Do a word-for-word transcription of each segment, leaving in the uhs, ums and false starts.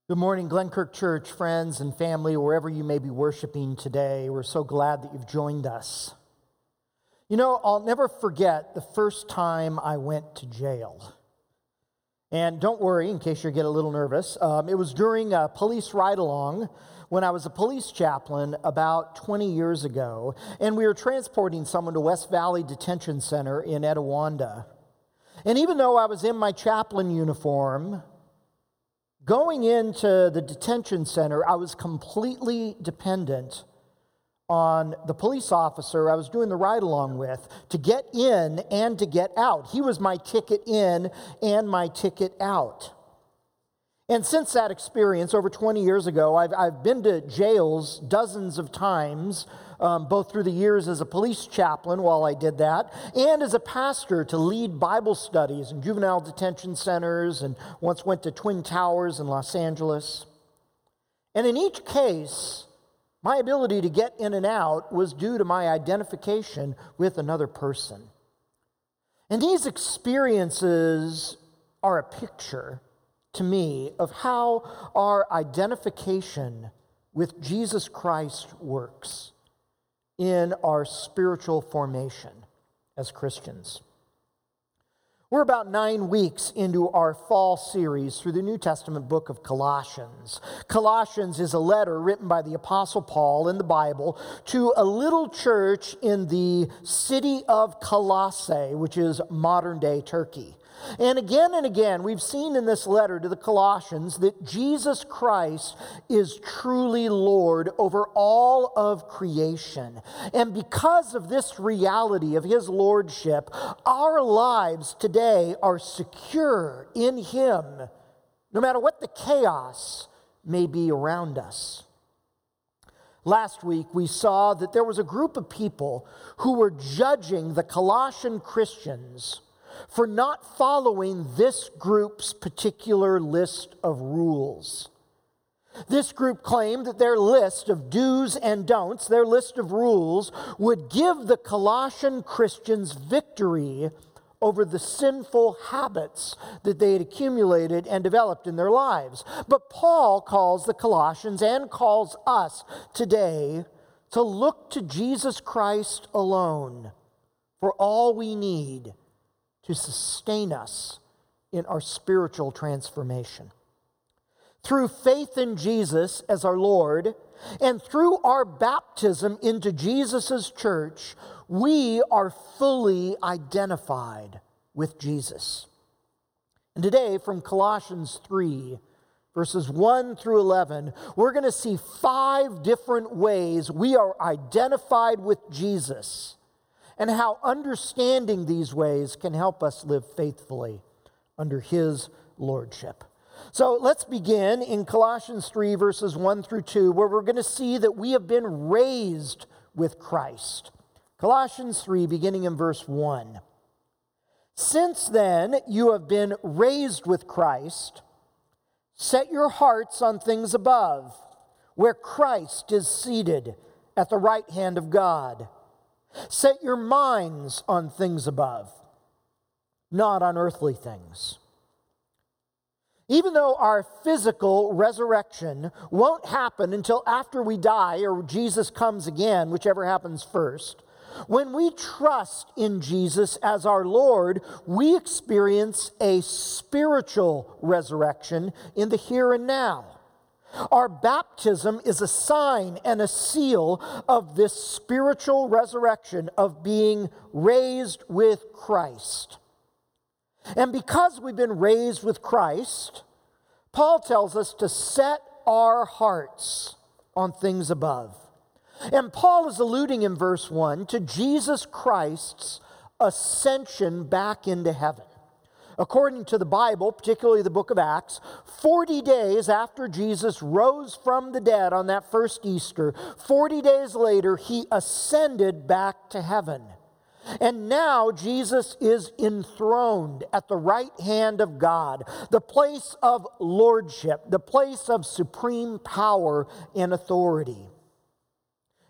Good morning, Glenkirk Church, friends and family, wherever you may be worshiping today. We're so glad that you've joined us. You know, I'll never forget the first time I went to jail. And don't worry, in case you get a little nervous, um, it was during a police ride-along when I was a police chaplain about twenty years ago, and we were transporting someone to West Valley Detention Center in Etiwanda. And even though I was in my chaplain uniform, going into the detention center, I was completely dependent on the police officer I was doing the ride-along with to get in and to get out. He was my ticket in and my ticket out. And since that experience, over twenty years ago, I've, I've been to jails dozens of times, um, both through the years as a police chaplain while I did that, and as a pastor to lead Bible studies in juvenile detention centers, and once went to Twin Towers in Los Angeles. And in each case, my ability to get in and out was due to my identification with another person. And these experiences are a picture to me of how our identification with Jesus Christ works in our spiritual formation as Christians. We're about nine weeks into our fall series through the New Testament book of Colossians. Colossians is a letter written by the Apostle Paul in the Bible to a little church in the city of Colossae, which is modern-day Turkey. And again and again, we've seen in this letter to the Colossians that Jesus Christ is truly Lord over all of creation. And because of this reality of His lordship, our lives today are secure in Him, no matter what the chaos may be around us. Last week, we saw that there was a group of people who were judging the Colossian Christians for not following this group's particular list of rules. This group claimed that their list of do's and don'ts, their list of rules, would give the Colossian Christians victory over the sinful habits that they had accumulated and developed in their lives. But Paul calls the Colossians and calls us today to look to Jesus Christ alone for all we need to sustain us in our spiritual transformation. Through faith in Jesus as our Lord, and through our baptism into Jesus' church, we are fully identified with Jesus. And today, from Colossians three, verses one through eleven, we're going to see five different ways we are identified with Jesus, and how understanding these ways can help us live faithfully under His lordship. So let's begin in Colossians three, verses one through two, where we're going to see that we have been raised with Christ. Colossians three, beginning in verse one. Since then you have been raised with Christ, set your hearts on things above, where Christ is seated at the right hand of God. Set your minds on things above, not on earthly things. Even though our physical resurrection won't happen until after we die or Jesus comes again, whichever happens first, when we trust in Jesus as our Lord, we experience a spiritual resurrection in the here and now. Our baptism is a sign and a seal of this spiritual resurrection of being raised with Christ. And because we've been raised with Christ, Paul tells us to set our hearts on things above. And Paul is alluding in verse one to Jesus Christ's ascension back into heaven. According to the Bible, particularly the book of Acts, forty days after Jesus rose from the dead on that first Easter, forty days later, He ascended back to heaven. And now Jesus is enthroned at the right hand of God, the place of lordship, the place of supreme power and authority.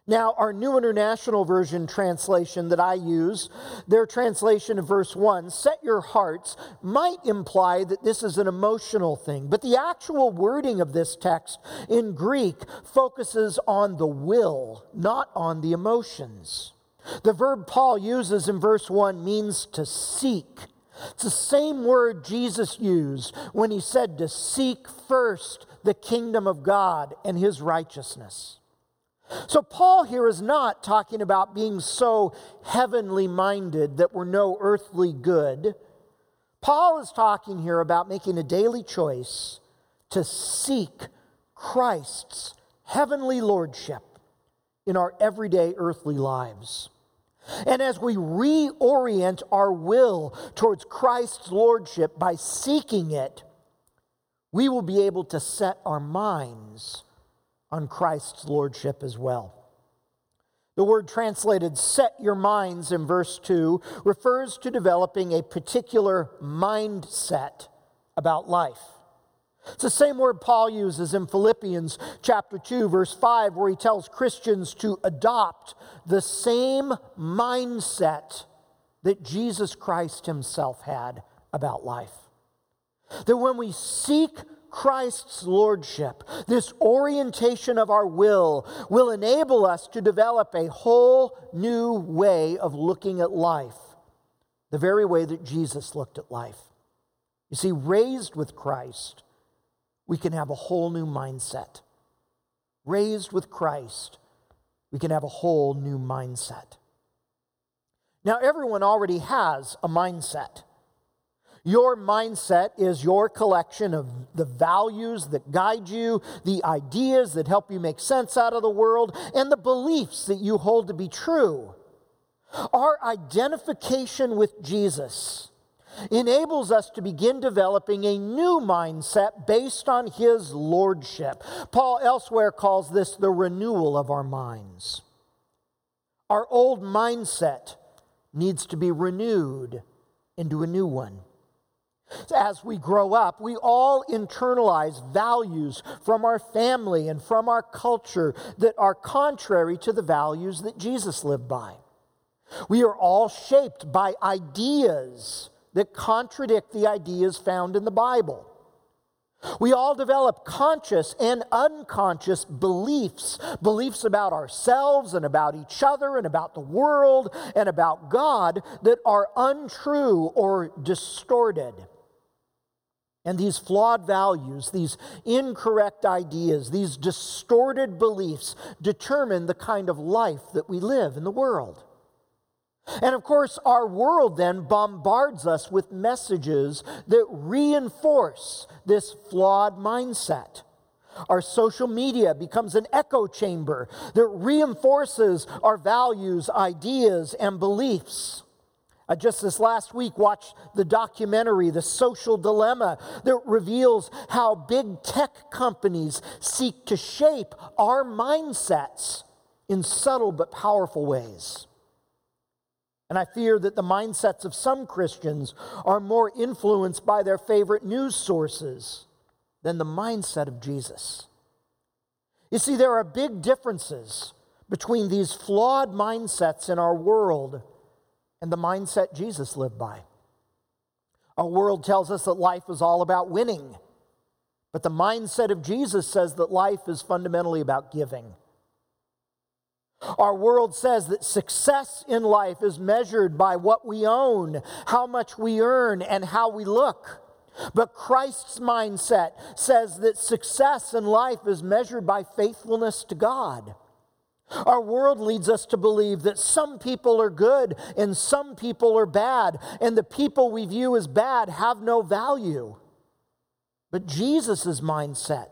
Now, our New International Version translation that I use, their translation of verse one, set your hearts, might imply that this is an emotional thing. But the actual wording of this text in Greek focuses on the will, not on the emotions. The verb Paul uses in verse one means to seek. It's the same word Jesus used when he said to seek first the kingdom of God and his righteousness. So Paul here is not talking about being so heavenly minded that we're no earthly good. Paul is talking here about making a daily choice to seek Christ's heavenly lordship in our everyday earthly lives. And as we reorient our will towards Christ's lordship by seeking it, we will be able to set our minds on Christ's lordship as well. The word translated set your minds in verse two refers to developing a particular mindset about life. It's the same word Paul uses in Philippians chapter two, verse five, where he tells Christians to adopt the same mindset that Jesus Christ himself had about life. That when we seek Christ's lordship, this orientation of our will will enable us to develop a whole new way of looking at life, the very way that Jesus looked at life. You see, raised with Christ, we can have a whole new mindset. Raised with Christ, we can have a whole new mindset. Now, everyone already has a mindset. Your mindset is your collection of the values that guide you, the ideas that help you make sense out of the world, and the beliefs that you hold to be true. Our identification with Jesus enables us to begin developing a new mindset based on his lordship. Paul elsewhere calls this the renewal of our minds. Our old mindset needs to be renewed into a new one. As we grow up, we all internalize values from our family and from our culture that are contrary to the values that Jesus lived by. We are all shaped by ideas that contradict the ideas found in the Bible. We all develop conscious and unconscious beliefs, beliefs about ourselves and about each other and about the world and about God that are untrue or distorted. And these flawed values, these incorrect ideas, these distorted beliefs determine the kind of life that we live in the world. And of course, our world then bombards us with messages that reinforce this flawed mindset. Our social media becomes an echo chamber that reinforces our values, ideas, and beliefs. I just this last week watched the documentary, The Social Dilemma, that reveals how big tech companies seek to shape our mindsets in subtle but powerful ways. And I fear that the mindsets of some Christians are more influenced by their favorite news sources than the mindset of Jesus. You see, there are big differences between these flawed mindsets in our world and the mindset Jesus lived by. Our world tells us that life is all about winning, but the mindset of Jesus says that life is fundamentally about giving. Our world says that success in life is measured by what we own, how much we earn, and how we look. But Christ's mindset says that success in life is measured by faithfulness to God. Our world leads us to believe that some people are good and some people are bad, and the people we view as bad have no value. But Jesus' mindset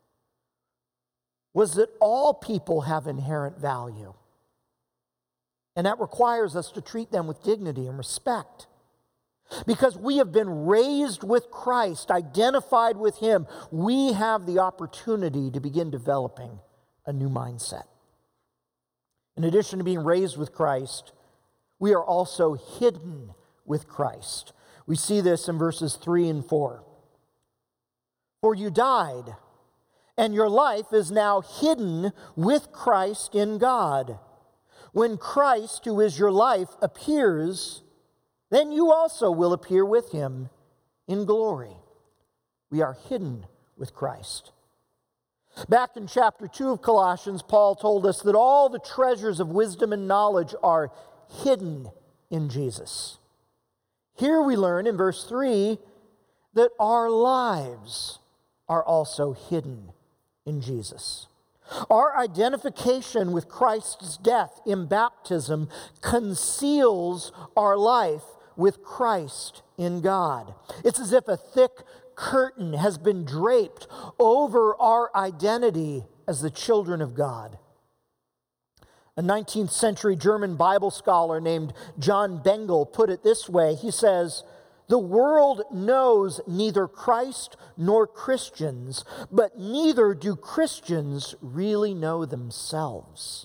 was that all people have inherent value. And that requires us to treat them with dignity and respect. Because we have been raised with Christ, identified with him, we have the opportunity to begin developing a new mindset. In addition to being raised with Christ, we are also hidden with Christ. We see this in verses three and four. For you died, and your life is now hidden with Christ in God. When Christ, who is your life, appears, then you also will appear with him in glory. We are hidden with Christ. Back in chapter two of Colossians, Paul told us that all the treasures of wisdom and knowledge are hidden in Jesus. Here we learn in verse three that our lives are also hidden in Jesus. Our identification with Christ's death in baptism conceals our life with Christ in God. It's as if a thick curtain has been draped over our identity as the children of God. A nineteenth century German Bible scholar named John Bengel put it this way. He says, "The world knows neither Christ nor Christians, but neither do Christians really know themselves."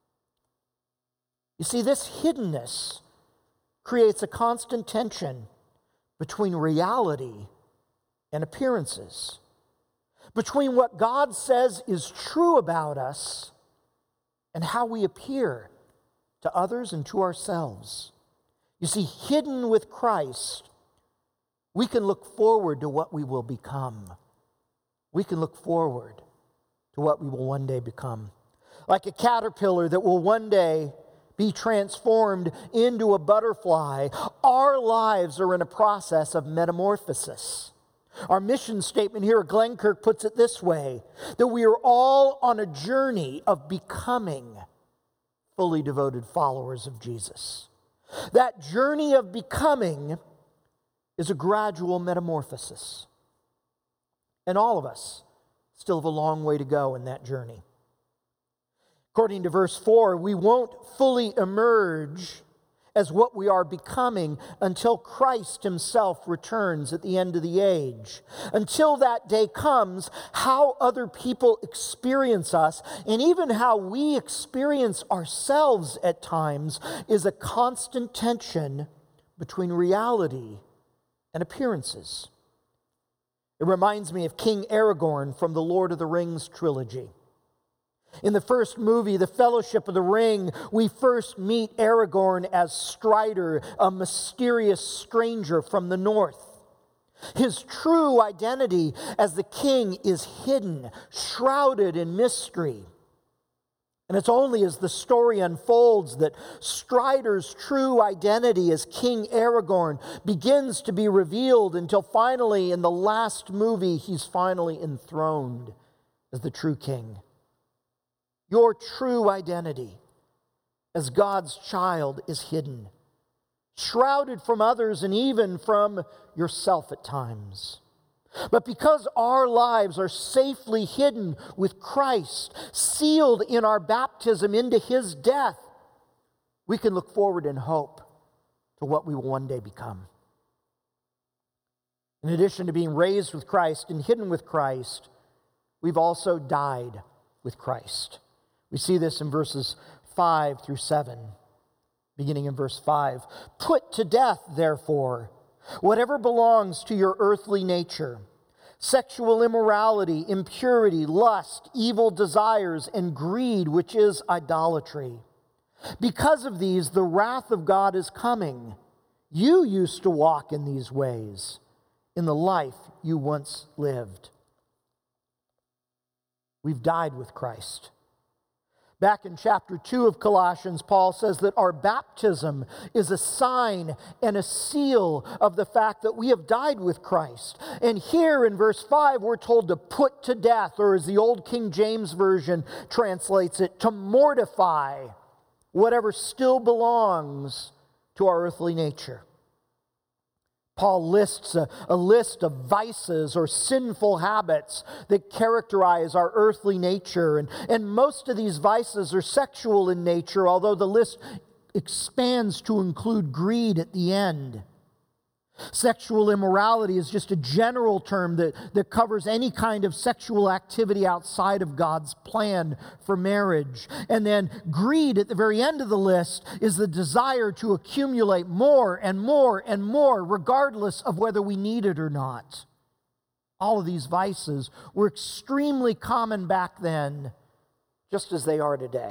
You see, this hiddenness creates a constant tension between reality and appearances, between what God says is true about us and how we appear to others and to ourselves. You see, hidden with Christ, we can look forward to what we will become. We can look forward to what we will one day become. Like a caterpillar that will one day be transformed into a butterfly, our lives are in a process of metamorphosis. Our mission statement here at Glenkirk puts it this way, that we are all on a journey of becoming fully devoted followers of Jesus. That journey of becoming is a gradual metamorphosis. And all of us still have a long way to go in that journey. According to verse four, we won't fully emerge as what we are becoming until Christ himself returns at the end of the age. Until that day comes, how other people experience us and even how we experience ourselves at times is a constant tension between reality and appearances. It reminds me of King Aragorn from the Lord of the Rings trilogy. In the first movie, The Fellowship of the Ring, we first meet Aragorn as Strider, a mysterious stranger from the north. His true identity as the king is hidden, shrouded in mystery. And it's only as the story unfolds that Strider's true identity as King Aragorn begins to be revealed until finally, in the last movie, he's finally enthroned as the true king. Your true identity as God's child is hidden, shrouded from others and even from yourself at times. But because our lives are safely hidden with Christ, sealed in our baptism into his death, we can look forward in hope to what we will one day become. In addition to being raised with Christ and hidden with Christ, we've also died with Christ. We see this in verses five through seven, beginning in verse five. Put to death, therefore, whatever belongs to your earthly nature: sexual immorality, impurity, lust, evil desires, and greed, which is idolatry. Because of these, the wrath of God is coming. You used to walk in these ways, in the life you once lived. We've died with Christ. Back in chapter two of Colossians, Paul says that our baptism is a sign and a seal of the fact that we have died with Christ. And here in verse five, we're told to put to death, or as the old King James Version translates it, to mortify whatever still belongs to our earthly nature. Paul lists a, a list of vices or sinful habits that characterize our earthly nature. And, and most of these vices are sexual in nature, although the list expands to include greed at the end. Sexual immorality is just a general term that, that covers any kind of sexual activity outside of God's plan for marriage. And then greed at the very end of the list is the desire to accumulate more and more and more, regardless of whether we need it or not. All of these vices were extremely common back then, just as they are today.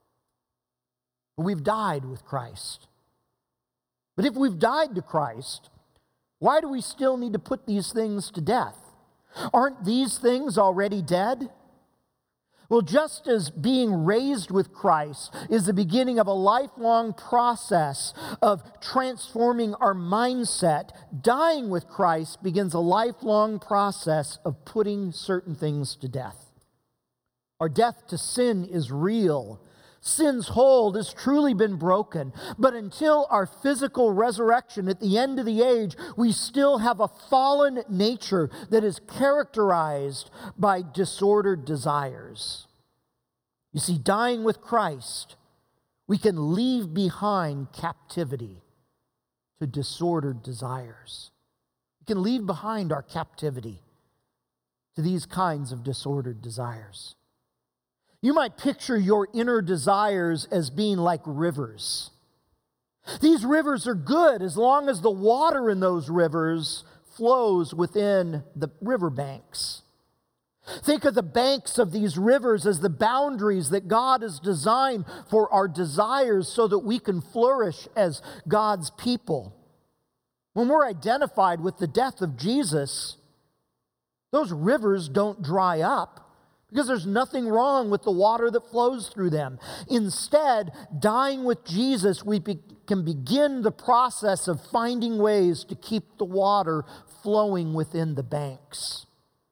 But we've died with Christ. But if we've died to Christ, why do we still need to put these things to death? Aren't these things already dead? Well, just as being raised with Christ is the beginning of a lifelong process of transforming our mindset, dying with Christ begins a lifelong process of putting certain things to death. Our death to sin is real. Sin's hold has truly been broken. But until our physical resurrection at the end of the age, we still have a fallen nature that is characterized by disordered desires. You see, dying with Christ, we can leave behind captivity to disordered desires. We can leave behind our captivity to these kinds of disordered desires. You might picture your inner desires as being like rivers. These rivers are good as long as the water in those rivers flows within the riverbanks. Think of the banks of these rivers as the boundaries that God has designed for our desires so that we can flourish as God's people. When we're identified with the death of Jesus, those rivers don't dry up, because there's nothing wrong with the water that flows through them. Instead, dying with Jesus, we be, can begin the process of finding ways to keep the water flowing within the banks.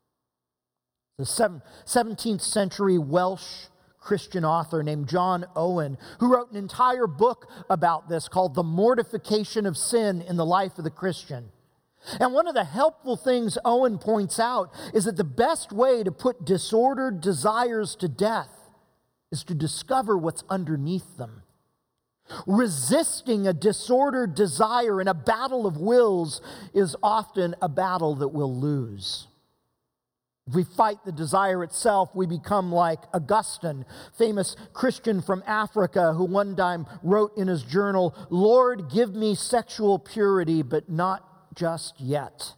The seventeenth century Welsh Christian author named John Owen, who wrote an entire book about this called The Mortification of Sin in the Life of the Christian. And one of the helpful things Owen points out is that the best way to put disordered desires to death is to discover what's underneath them. Resisting a disordered desire in a battle of wills is often a battle that we'll lose. If we fight the desire itself, we become like Augustine, famous Christian from Africa, who one time wrote in his journal, "Lord, give me sexual purity, but not just yet."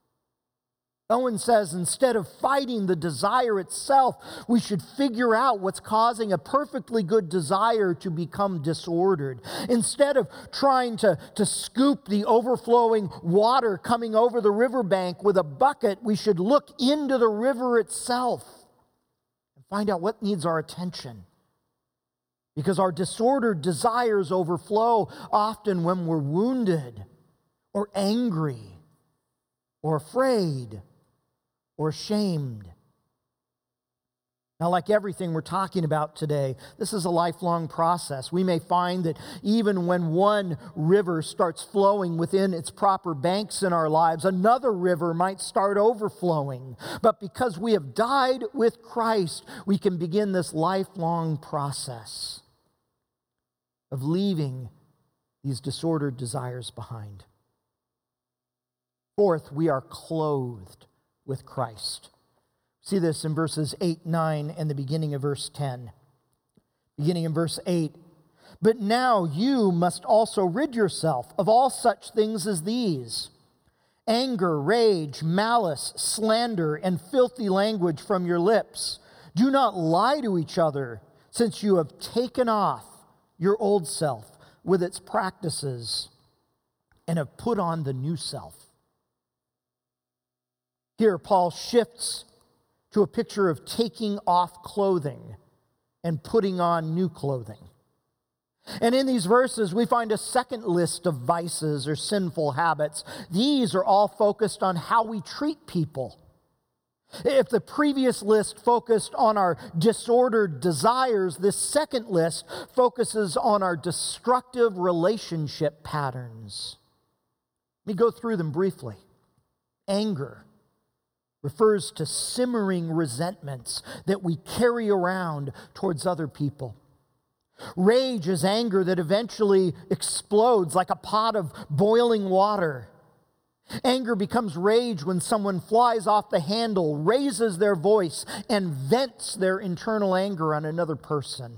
Owen says instead of fighting the desire itself, we should figure out what's causing a perfectly good desire to become disordered. Instead of trying to, to scoop the overflowing water coming over the riverbank with a bucket, we should look into the river itself and find out what needs our attention. Because our disordered desires overflow often when we're wounded or angry or afraid or ashamed. Now, like everything we're talking about today, this is a lifelong process. We may find that even when one river starts flowing within its proper banks in our lives, another river might start overflowing. But because we have died with Christ, we can begin this lifelong process of leaving these disordered desires behind. Fourth, we are clothed with Christ. See this in verses eight, nine, and the beginning of verse ten. Beginning in verse eight. But now you must also rid yourself of all such things as these: anger, rage, malice, slander, and filthy language from your lips. Do not lie to each other, since you have taken off your old self with its practices and have put on the new self. Here, Paul shifts to a picture of taking off clothing and putting on new clothing. And in these verses, we find a second list of vices or sinful habits. These are all focused on how we treat people. If the previous list focused on our disordered desires, this second list focuses on our destructive relationship patterns. Let me go through them briefly. Anger refers to simmering resentments that we carry around towards other people. Rage is anger that eventually explodes like a pot of boiling water. Anger becomes rage when someone flies off the handle, raises their voice, and vents their internal anger on another person.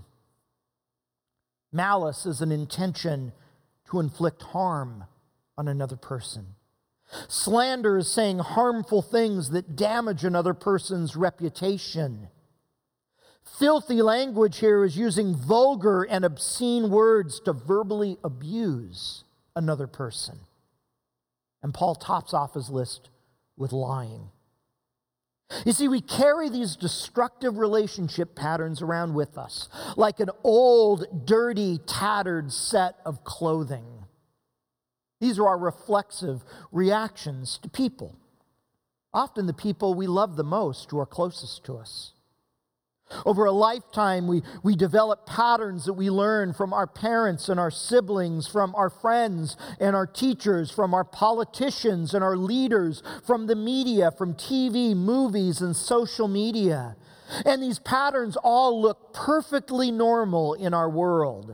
Malice is an intention to inflict harm on another person. Slander is saying harmful things that damage another person's reputation. Filthy language here is using vulgar and obscene words to verbally abuse another person. And Paul tops off his list with lying. You see, we carry these destructive relationship patterns around with us like an old, dirty, tattered set of clothing. These are our reflexive reactions to people, often the people we love the most who are closest to us. Over a lifetime, we, we develop patterns that we learn from our parents and our siblings, from our friends and our teachers, from our politicians and our leaders, from the media, from T V, movies, and social media. And these patterns all look perfectly normal in our world.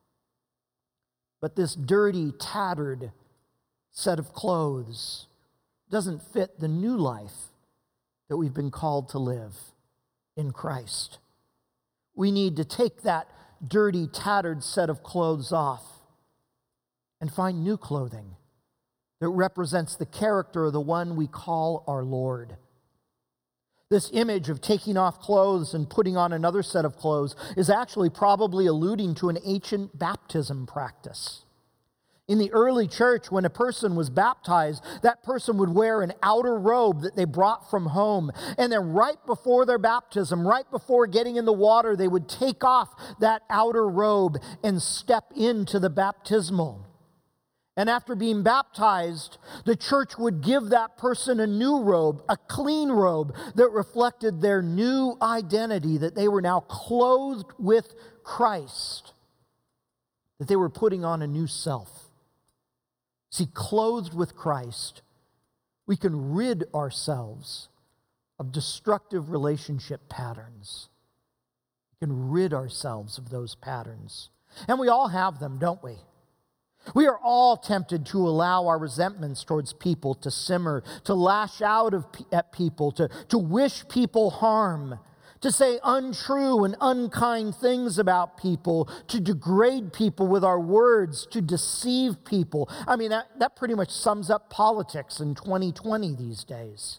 But this dirty, tattered set of clothes doesn't fit the new life that we've been called to live in Christ. We need to take that dirty, tattered set of clothes off and find new clothing that represents the character of the one we call our Lord. This image of taking off clothes and putting on another set of clothes is actually probably alluding to an ancient baptism practice. In the early church, when a person was baptized, that person would wear an outer robe that they brought from home. And then right before their baptism, right before getting in the water, they would take off that outer robe and step into the baptismal. And after being baptized, the church would give that person a new robe, a clean robe that reflected their new identity, that they were now clothed with Christ, that they were putting on a new self. See, clothed with Christ, we can rid ourselves of destructive relationship patterns. We can rid ourselves of those patterns. And we all have them, don't we? We are all tempted to allow our resentments towards people to simmer, to lash out of, at people, to, to wish people harm, to say untrue and unkind things about people, to degrade people with our words, to deceive people. I mean, that, that pretty much sums up politics in twenty twenty these days.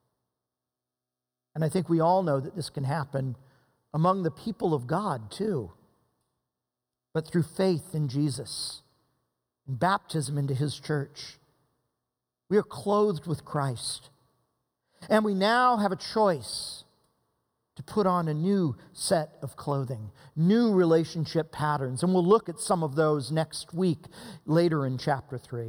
And I think we all know that this can happen among the people of God too. But through faith in Jesus and baptism into his church, we are clothed with Christ. And we now have a choice to put on a new set of clothing, new relationship patterns. And we'll look at some of those next week, later in chapter three.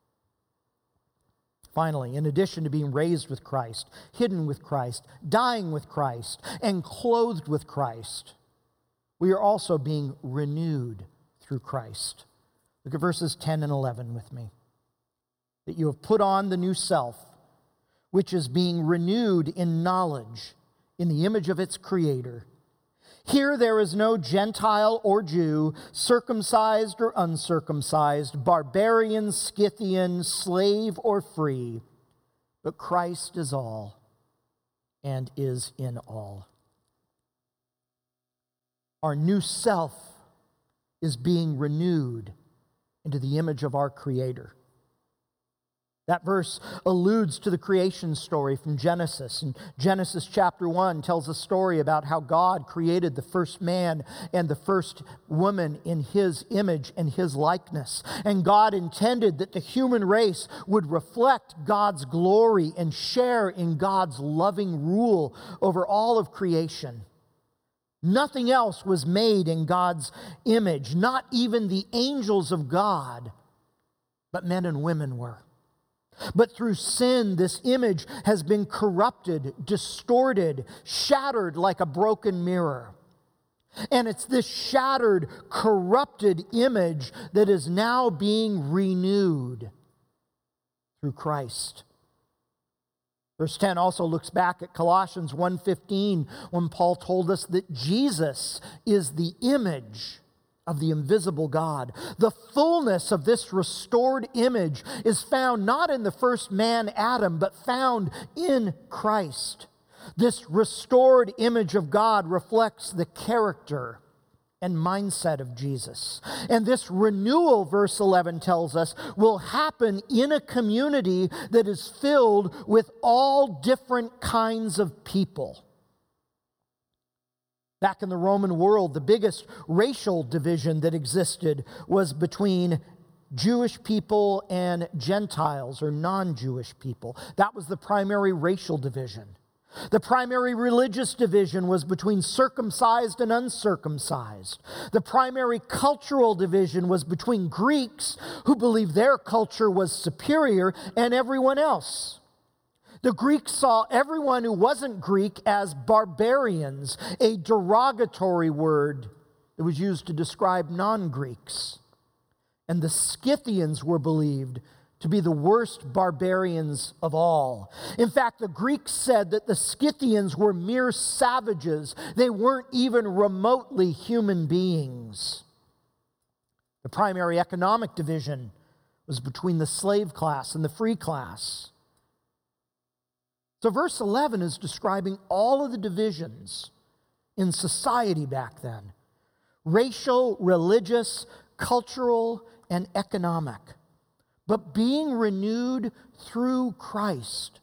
Finally, in addition to being raised with Christ, hidden with Christ, dying with Christ, and clothed with Christ, we are also being renewed through Christ. Look at verses ten and eleven with me. That you have put on the new self, which is being renewed in knowledge, in the image of its creator. Here there is no Gentile or Jew, circumcised or uncircumcised, barbarian, Scythian, slave or free, but Christ is all and is in all. Our new self is being renewed into the image of our Creator. That verse alludes to the creation story from Genesis. And Genesis chapter one tells a story about how God created the first man and the first woman in his image and his likeness. And God intended that the human race would reflect God's glory and share in God's loving rule over all of creation. Nothing else was made in God's image, not even the angels of God, but men and women were. But through sin, this image has been corrupted, distorted, shattered like a broken mirror. And it's this shattered, corrupted image that is now being renewed through Christ. Verse ten also looks back at Colossians one fifteen when Paul told us that Jesus is the image of the invisible God. The fullness of this restored image is found not in the first man, Adam, but found in Christ. This restored image of God reflects the character and mindset of Jesus. And this renewal, verse eleven tells us, will happen in a community that is filled with all different kinds of people. Back in the Roman world, the biggest racial division that existed was between Jewish people and Gentiles or non-Jewish people. That was the primary racial division. The primary religious division was between circumcised and uncircumcised. The primary cultural division was between Greeks, who believed their culture was superior, and everyone else. The Greeks saw everyone who wasn't Greek as barbarians, a derogatory word that was used to describe non-Greeks. And the Scythians were believed to be the worst barbarians of all. In fact, the Greeks said that the Scythians were mere savages. They weren't even remotely human beings. The primary economic division was between the slave class and the free class. So verse eleven is describing all of the divisions in society back then: racial, religious, cultural, and economic. But being renewed through Christ,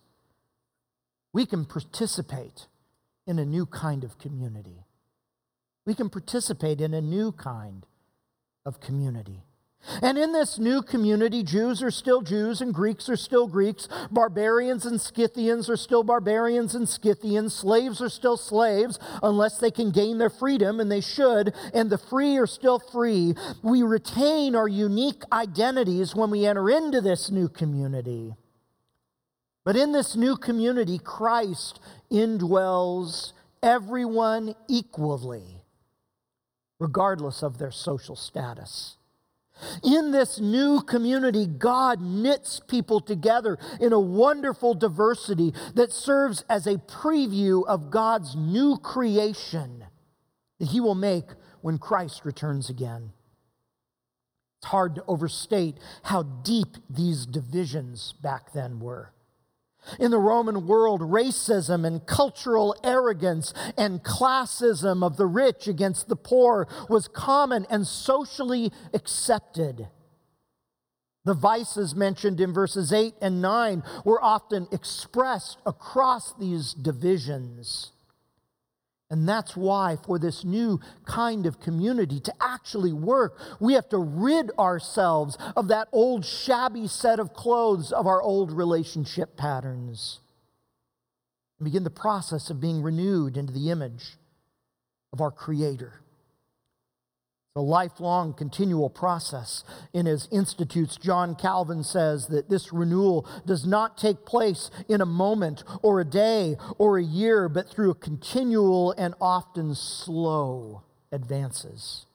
we can participate in a new kind of community. We can participate in a new kind of community. And in this new community, Jews are still Jews and Greeks are still Greeks. Barbarians and Scythians are still barbarians and Scythians. Slaves are still slaves unless they can gain their freedom, and they should. And the free are still free. We retain our unique identities when we enter into this new community. But in this new community, Christ indwells everyone equally, regardless of their social status. In this new community, God knits people together in a wonderful diversity that serves as a preview of God's new creation that He will make when Christ returns again. It's hard to overstate how deep these divisions back then were. In the Roman world, racism and cultural arrogance and classism of the rich against the poor was common and socially accepted. The vices mentioned in verses eight and nine were often expressed across these divisions. And that's why, for this new kind of community to actually work, we have to rid ourselves of that old shabby set of clothes of our old relationship patterns and begin the process of being renewed into the image of our Creator. A lifelong, continual process. In his Institutes, John Calvin says that this renewal does not take place in a moment or a day or a year, but through a continual and often slow advances.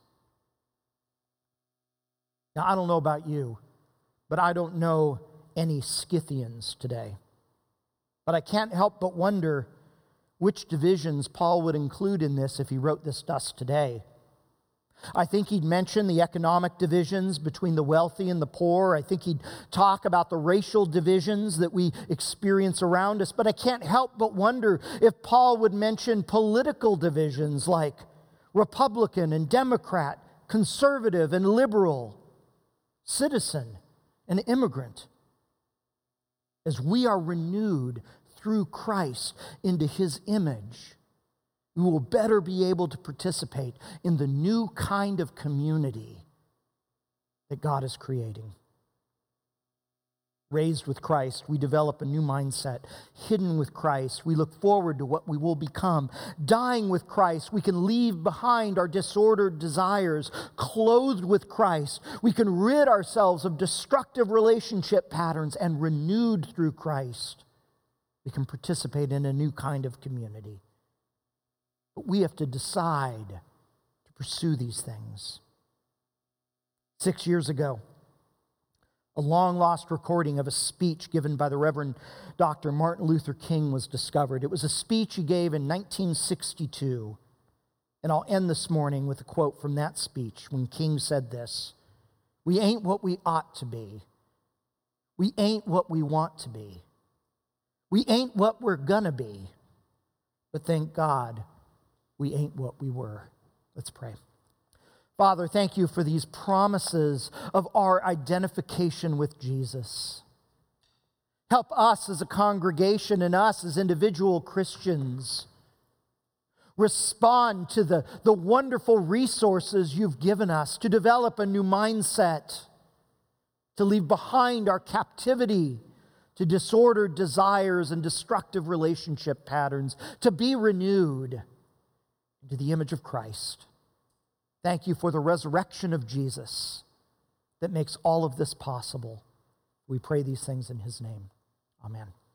Now, I don't know about you, but I don't know any Scythians today. But I can't help but wonder which divisions Paul would include in this if he wrote this to us today. I think he'd mention the economic divisions between the wealthy and the poor. I think he'd talk about the racial divisions that we experience around us. But I can't help but wonder if Paul would mention political divisions like Republican and Democrat, conservative and liberal, citizen and immigrant. As we are renewed through Christ into His image, we will better be able to participate in the new kind of community that God is creating. Raised with Christ, we develop a new mindset. Hidden with Christ, we look forward to what we will become. Dying with Christ, we can leave behind our disordered desires. Clothed with Christ, we can rid ourselves of destructive relationship patterns, and renewed through Christ, we can participate in a new kind of community. But we have to decide to pursue these things. Six years ago, a long-lost recording of a speech given by the Reverend Doctor Martin Luther King was discovered. It was a speech he gave in nineteen sixty-two. And I'll end this morning with a quote from that speech when King said this: "We ain't what we ought to be. We ain't what we want to be. We ain't what we're gonna be. But thank God, we ain't what we were." Let's pray. Father, thank you for these promises of our identification with Jesus. Help us as a congregation and us as individual Christians respond to the, the wonderful resources you've given us to develop a new mindset, to leave behind our captivity to disordered desires and destructive relationship patterns, to be renewed into the image of Christ. Thank you for the resurrection of Jesus that makes all of this possible. We pray these things in his name. Amen.